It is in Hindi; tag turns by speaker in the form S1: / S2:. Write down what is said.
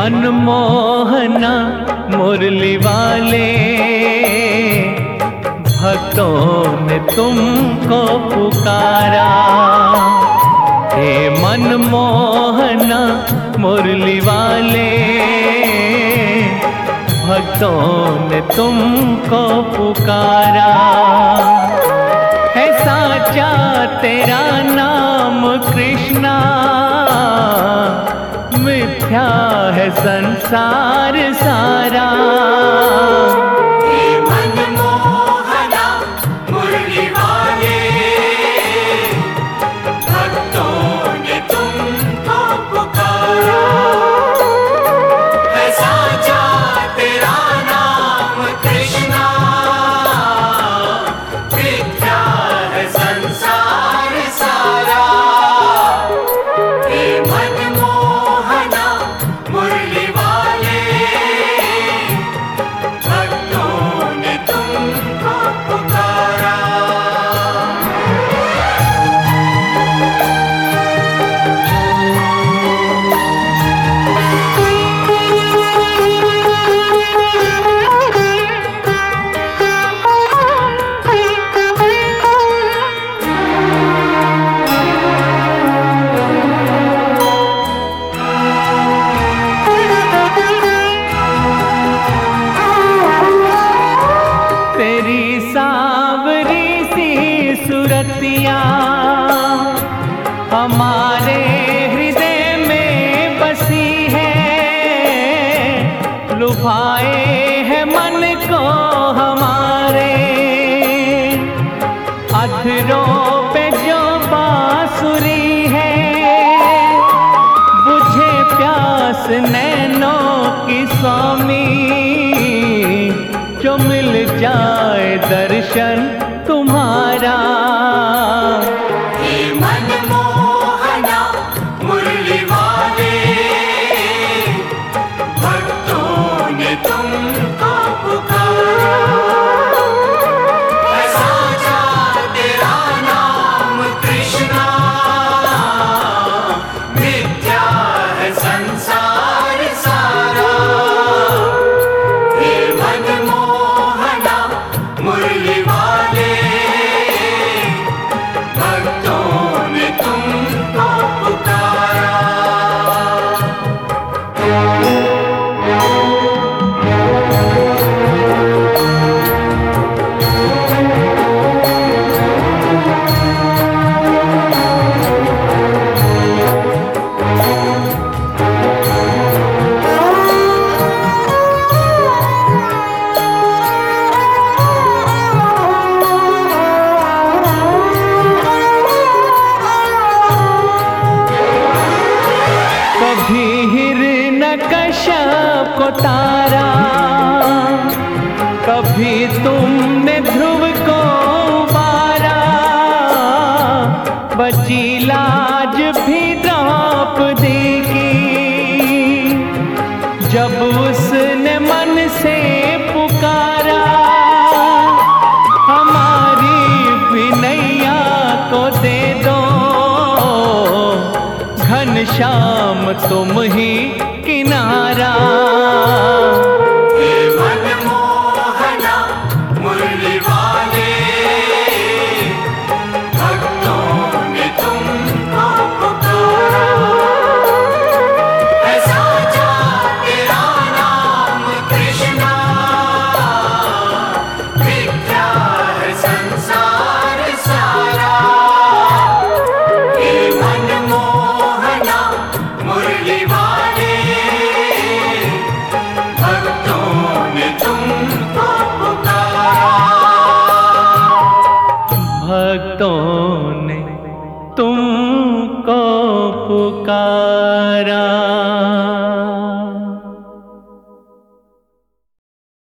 S1: मनमोहना मुरली वाले, भक्तों ने तुमको पुकारा। हे मनमोहना मुरली वाले, भक्तों ने तुमको पुकारा। है साचा तेरा नाम कृष्णा, मिथ्या है संसार सारा। सूरतिया हमारे हृदय में बसी है, लुभाए है मन को हमारे। अधरों पे जो बांसुरी है, बुझे प्यास नैनों की स्वामी। जो मिल जाए दर्शन तुम्हारा।
S2: हे मनमोहना मुरली वाले, भक्तों ने तुमको पुकारा। है साचा तेरा नाम कृष्णा, मिथ्या है संसार सारा। हे मनमोहना मुरली वाले, भक्तों ने तुमको पुकारा।
S1: कभी हिरण्यकश्यप को तारा, कभी तुमने ध्रुव को उबारा। बची लाज भी द्रौपदी की, जब उसने मन से पुकारा। हमारी विनैया को दे दो घनश्याम, तुम ही